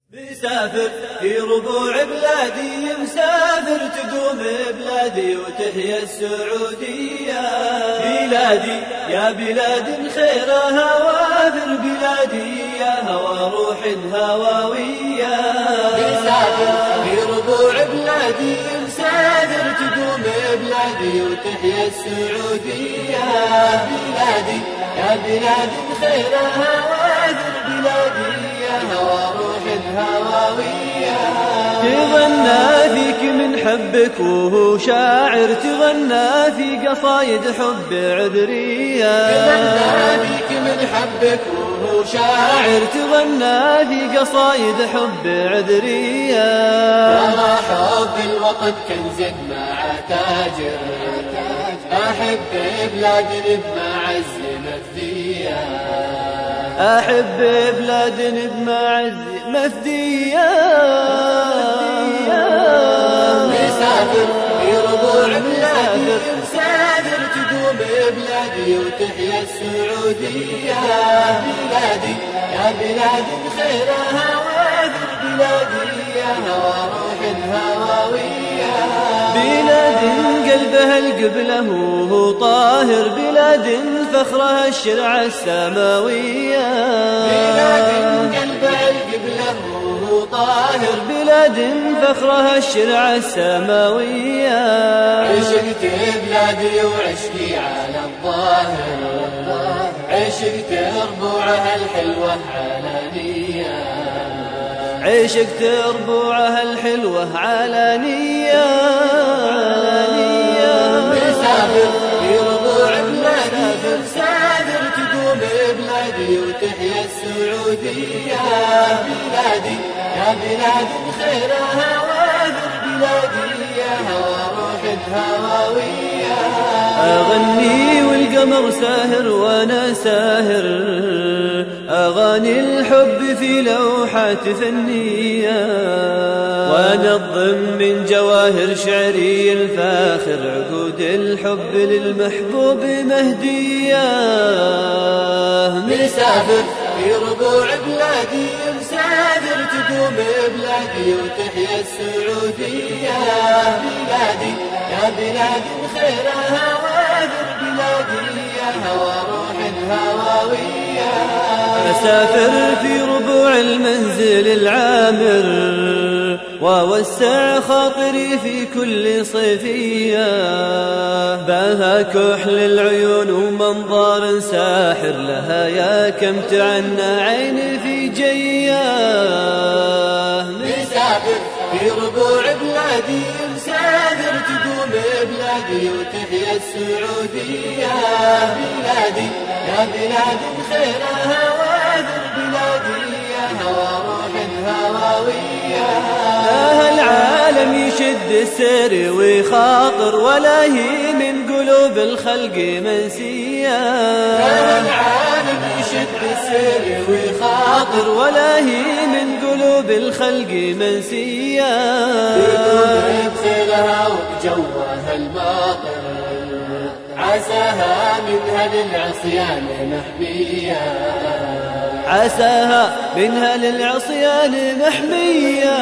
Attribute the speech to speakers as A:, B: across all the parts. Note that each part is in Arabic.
A: مسافر في ربوع بلادي، مسافر تدوم بلادي وتحيا السعودية. بلادي يا بلاد خيرها وافر، بلادي يا هوى روح هواوية. مسافر في ربوع بلادي، مسافر تدوم بلادي وتحيا السعودية. بلادي يا بلاد خيرها وافر، بلادي يا هوى روح هواوية. تغنى فيك من حبك وهو شاعر، تغنى في قصايد حب عذرية. تغنى فيك من حبك وهو شاعر، تغنى في قصايد حب عذرية. ترى حب الوطن كنز مع تاجر، أحب بلاد بمعز مفدية. أحب بلاد بمعز مفدية. مسافر في ربوع بلادي، مسافر تدوم بلادي وتحيا السعودية. بلادي يا بلاد خيرها وافر، بلادي يا هوى روح هواوية. بلاد قلبها القبلة وهو طاهر، بلاد فخرها الشرع السماوية. بلاد قلبها القبلة وهو طاهر، بلاد فخرها الشرع السماوية. عشقت بلادي وعشقي على الظاهر، عشقت ربوعها الحلوة علانية. عشقت ربوعها الحلوة علانية. مسافر في ربوع بلادي، مسافر تدوم بلادي وتحيا السعودية. بلادي يا بلاد خيرها وافر، بلادي يا هوى روح هواوية. أغني والقمر ساهر وأنا ساهر، أغاني الحب في لوحات فنية. وأنظم من جواهر شعري الفاخر، عقود الحب للمحبوب مهدية. مسافر في ربوع بلادي، مسافر تدوم بلادي وتحيا السعودية. بلادي يا بلاد خيرها وافر، بلادي يا هوى روح هواوية. أسافر في ربوع المنزل العامر، ووسع خاطري في كل صيفية. باها كحل العيون ومنظار ساحر، لها يا كم تعنى عيني في جياه. مسافر في ربوع بلادي، مسافر تدوم بلادي وتحيا السعودية. بلادي يا بلاد خيرها وافر، بلادي يا هوى روح هواوية. لا العالم يشد السير ويخاطر، ولا هي من قلوب الخلق منسية. لا العالم يشد السير ويخاطر، ولا هي من قلوب الخلق منسية. تدوم بخيلها وبجوها الماطر، عساها منها للعصيان محمية. عساها منها للعصيان محمية.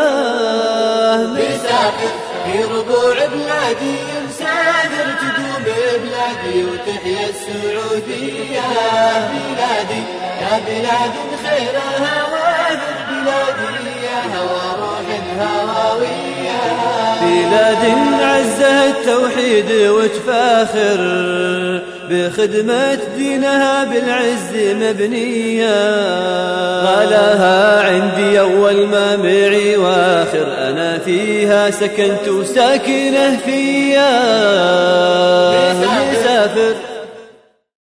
A: مسافر في ربوع بلادي، مسافر تدوم بلادي وتحيا السعودية. بلادي يا بلاد خيرها وافر، بلادي يا هوى روح هواوية. بلاد عزها التوحيد وتفاخر، بخدمة دينها بالعز مبنية. غلاها عندي أول ما معي واخر، أنا فيها سكنت وساكنة فيها. مسافر